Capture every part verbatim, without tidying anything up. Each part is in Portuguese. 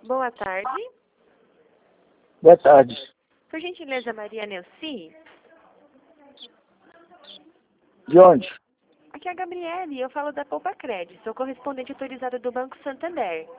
Boa tarde. Boa tarde. Por gentileza, Maria Neuci? De onde? Aqui é a Gabriele, eu falo da Poupa Cred, sou correspondente autorizada do Banco Santander.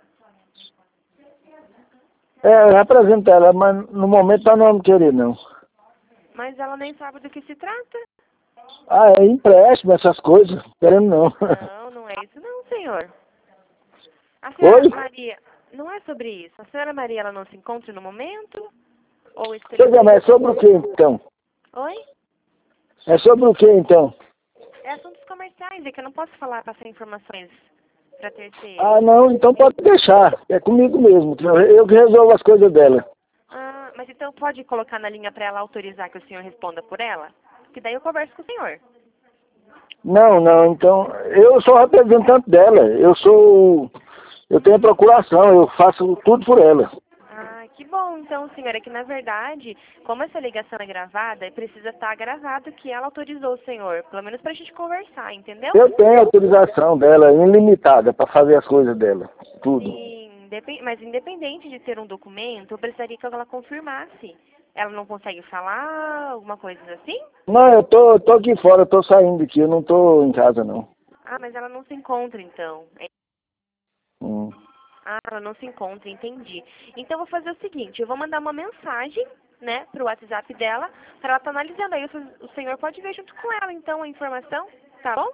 É, representa ela, mas no momento ela não me querer, não. Mas ela nem sabe do que se trata? Ah, é empréstimo, essas coisas. Querendo não. Não, não é isso não, senhor. A senhora Oi? Maria, não é sobre isso. A senhora Maria, ela não se encontra no momento? Ou esse Pois é, mas é sobre o que então? Oi? É sobre o que então? É assuntos comerciais, é que eu não posso falar, passar informações para terceiros. Ah, não, então pode deixar. É comigo mesmo. Eu eu que resolvo as coisas dela. Ah, mas então pode colocar na linha para ela autorizar que o senhor responda por ela? Que daí eu converso com o senhor. Não, não, então, eu sou representante dela. Eu sou. Eu tenho procuração, eu faço tudo por ela. Ah, que bom então, senhora, que na verdade, como essa ligação é gravada, precisa estar gravado que ela autorizou o senhor, pelo menos pra gente conversar, entendeu? Eu tenho autorização dela, ilimitada, para fazer as coisas dela. Tudo. Sim, depen- mas independente de ter um documento, eu precisaria que ela confirmasse. Ela não consegue falar, alguma coisa assim? Não, eu tô, tô aqui fora, eu tô saindo aqui, eu não tô em casa não. Ah, mas ela não se encontra então. Hum. Ah, ela não se encontra, entendi. Então eu vou fazer o seguinte, eu vou mandar uma mensagem, né, pro WhatsApp dela, para ela estar analisando. Aí o, o senhor pode ver junto com ela, então, a informação, tá bom?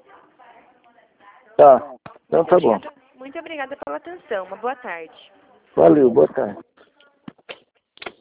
Tá, então Muito tá bom. obrigada, muito obrigada pela atenção. Uma boa tarde. Valeu, boa tarde.